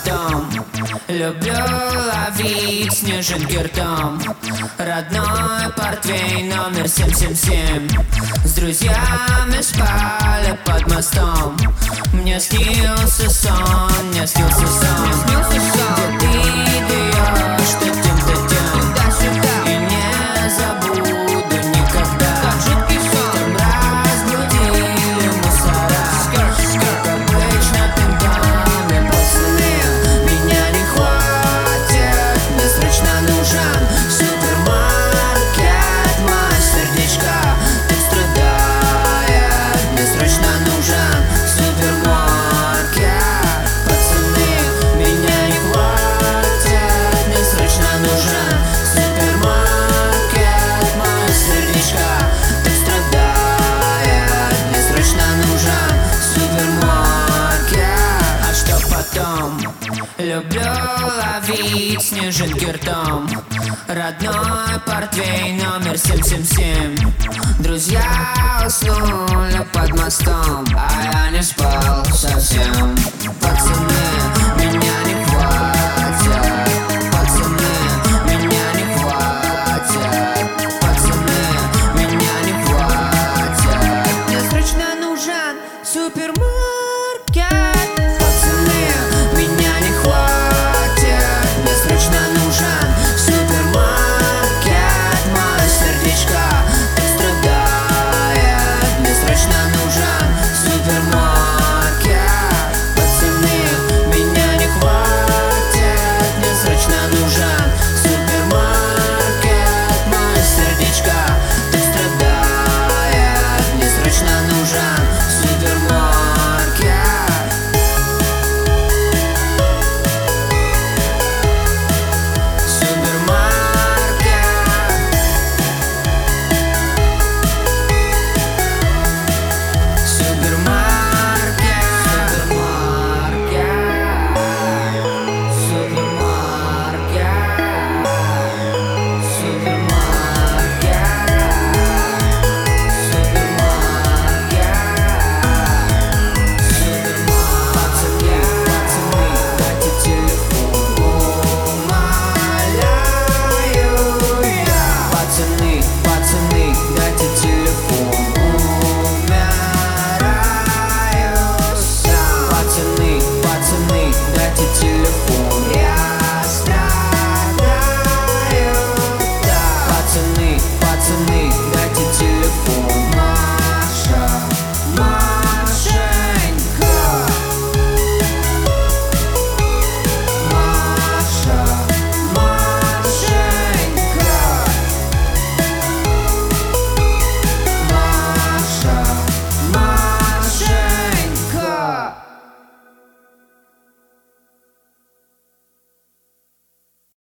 потом. Люблю ловить снежинки ртом. Родной портвейн номер 777. С друзьями спали под мостом. Мне снился сон, мне снился сон. Где ты даешь, что тем-то тем. И не забуду никогда. Там разбудили мусора. Как обычно пинками, пацаны. Меня не хватит, мне срочно нужен супермаркет. Мое сердечко так страдает. Мне срочно нужен супермаркет. Пацаны, меня не хватит, мне срочно нужен супермаркет. Мое сердечко так страдает. Мне срочно нужен супермаркет. А что потом? Люблю ловить снежинки ртом. Родной портвейн номер 777. Друзья уснули под мостом, а я не спал совсем. Пацаны, меня не хватит. Пацаны, меня не хватит. Пацаны, меня не хватит. Мне срочно нужен супермаркет. Пацаны, меня не хватит. Мне срочно нужен супермаркет. Мое сердечко так страдает. Мне срочно нужен супермаркет. Пацаны, меня не хватит. Мне срочно нужен супермаркет. Мое сердечко так страдает. Мне срочно нужен супермаркет. Пацаны, дайте телефон, умираю сам. Пацаны, дайте телефон.